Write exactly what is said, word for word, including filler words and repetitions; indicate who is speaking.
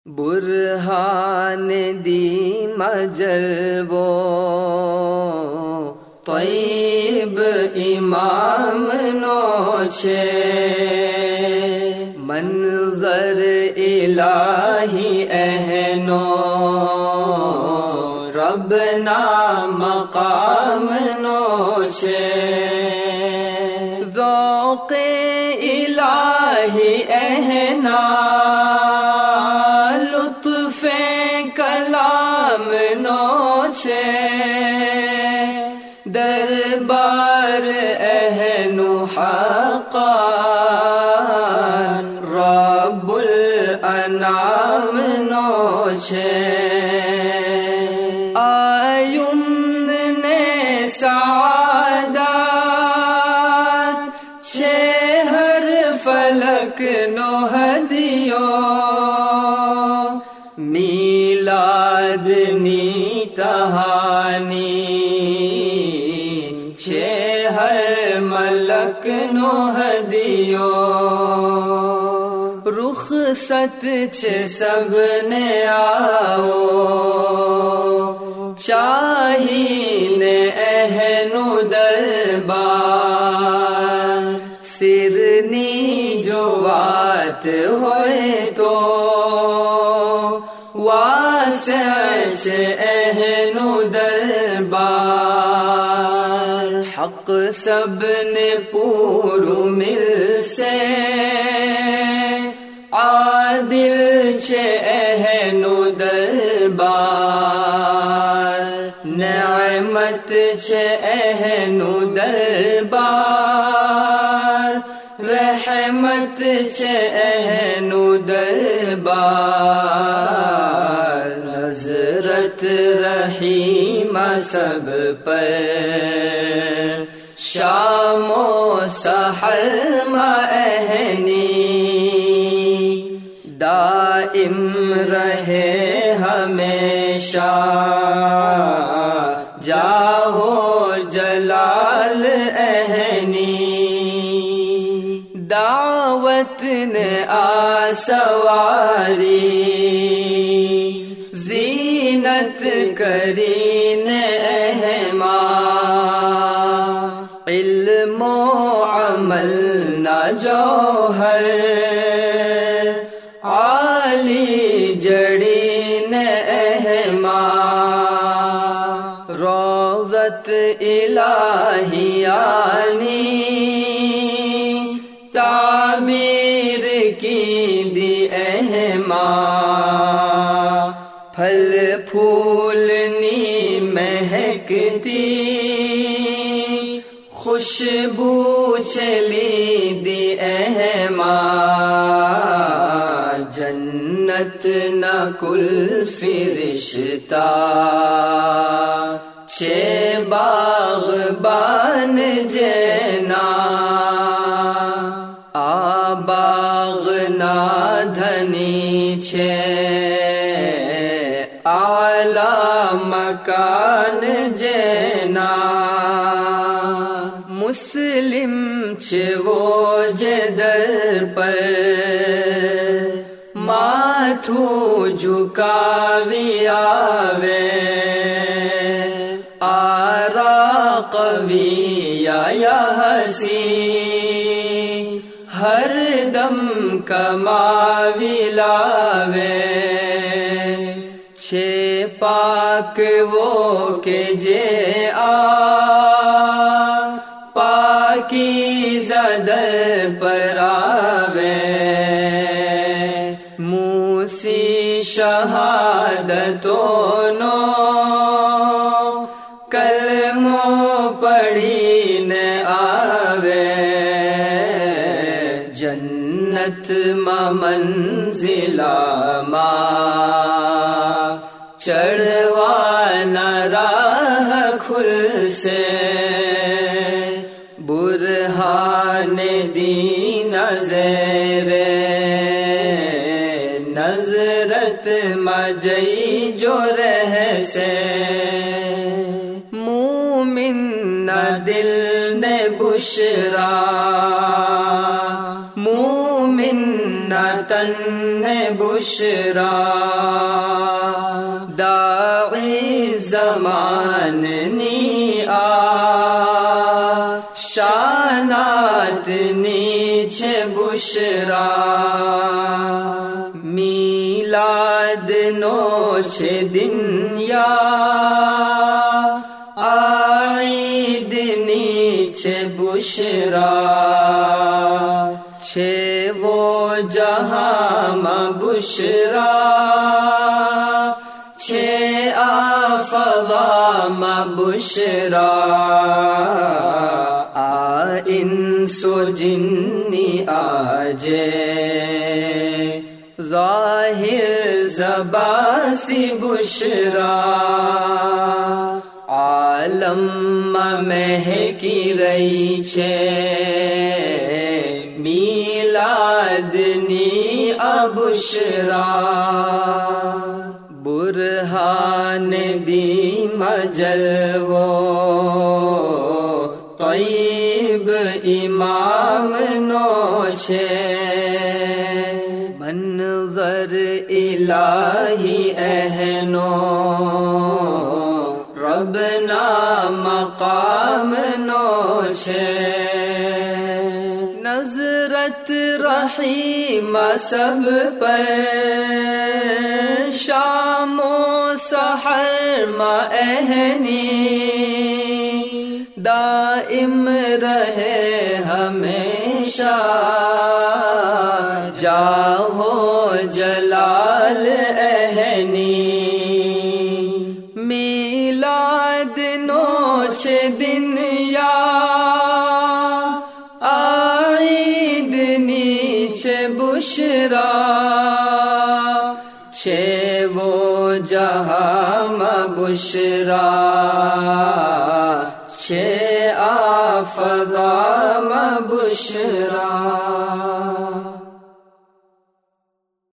Speaker 1: برہان دی مجلو طیب امام نوچے منظر الہی اہنو ربنا مقام نوچے ذوق الہی اہنا لطف کلام نوچے دربار اہن حقا رب الانام نوچے آیمن نے سعادت چھ ہر فلک نو ہدیو میلاد نی تہانی چھ ہر ملک نو ہدیو رخصت چھ سب نے آؤ چاہین اہنو دربار سرنی جو بات ہوئے تو واسع چھ اہنو دربار حق سب نے پورو مل سے عادل چھ اہنو دربار نعمت چھ اہنو دربار رحمت چھ اہنو دربار نظرت رحیم سب پر شام و سحر اہنی دائم رہے ہمیشہ جاہو جلال اہنی دعوت نے آسواری زینت کرین اہما علم و عمل نہ جوہر عالی جڑین اہما روضت الہیانی تعمیر کی دی اہما پھل پھولنی مہکتی خوشبو چلی دی اہما جنت نہ کل فرشتہ چھ باغبان جینا آ باغ نا دھنی چھ اعلی مکان جینا مسلم چھ وہ جدر پر ماتھو جھکاوی آوے آرا قوی یا ہسی ہر دم کماوی لاوے چھ پاک وہ کے جے آ پاکی زدر پر آوے موسی شہادتوں نو کلموں پڑھی ن آوے جنت ما منزلہ ما چڑھوانا راہ کھل سے برہان دی نظر نظرت مجئی جو رہ سے مومن نہ دل نے بشرا مومن نہ تن بشرا داعی زمان نی آ شانات نیچ بشرا میلاد نوچ دنیا عید نیچ بشرا چھ وہ جہاں بشرا چھ آفضام بشرا آ انس و جنی آجے ظاہر زبان سی بشرا عالم مہکی رہی چھے میلاد نی ابشرا برہان دی مجلو طیب امام نوچے منظر الہی اہنو ربنا مقام نوچے نظرت رحیم سب پر شام و سحر مہنی دائم رہے ہمیشہ جاہو جلال اہنی میلاد نوچ دنیا عید نیچ بشرا چھ وہ جہاں بشرا چھ آفضام بشرا